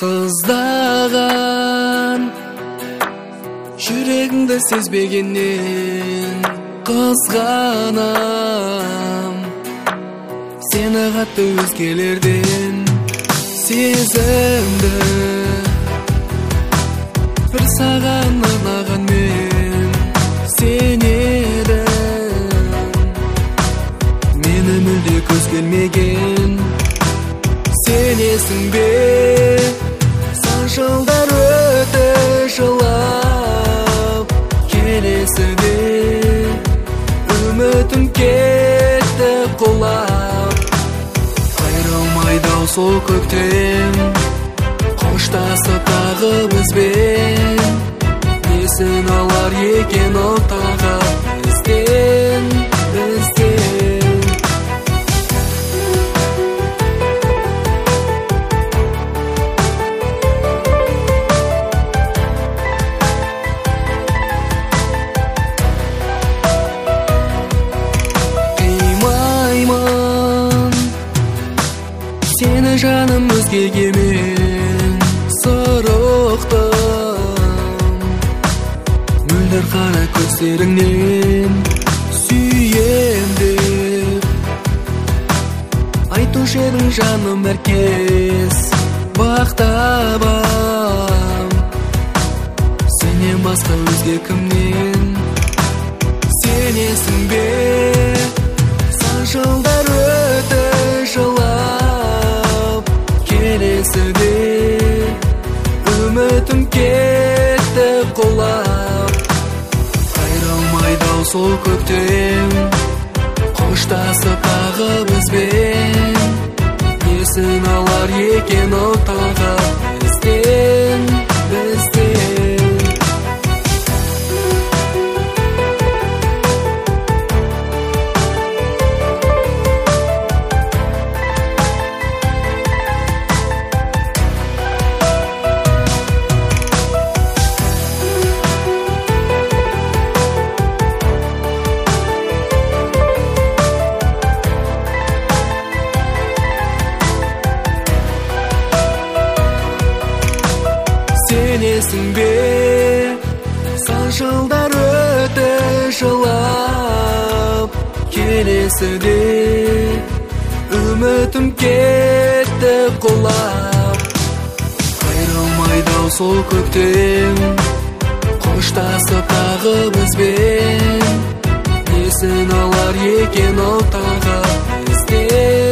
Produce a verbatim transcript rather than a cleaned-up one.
Сыздаган жүрегіңді сезбегеннен қызғанам. Сені қатты өзгелерден сезімді бір саған арнаған мен сенедім. Мені мүлде көз келмеген сенесің бе? Сан жылдар өтті жылап, келесіде үмітім кетті құлап. Айрылмайды-ау сол көктем, қоштасып тағы бізбен. Несін алар екен ол тағы бізден, бізден. Сені жаным өзгеге мен сұрықтым. Мөлдір қара көздеріңнен сүйем деп айтушы едің жаным әркез бақтабам. Сенен басқа өзге кімнен сенесің бе? Сан жылдар өтті жылап, келесіде үмітім кетті құлап. Айрылмайды-ау сол көктем, қоштасып тағы бізбен. Несін алар екен ол тағы бізден, бізден. Сенесің бе? Сан жылдар өтті жылап, келесіде үмітім кетті құлап. Айрылмайды-ау сол көктем, қоштасып тағы бізбен. Несін алар екен ол тағы бізден.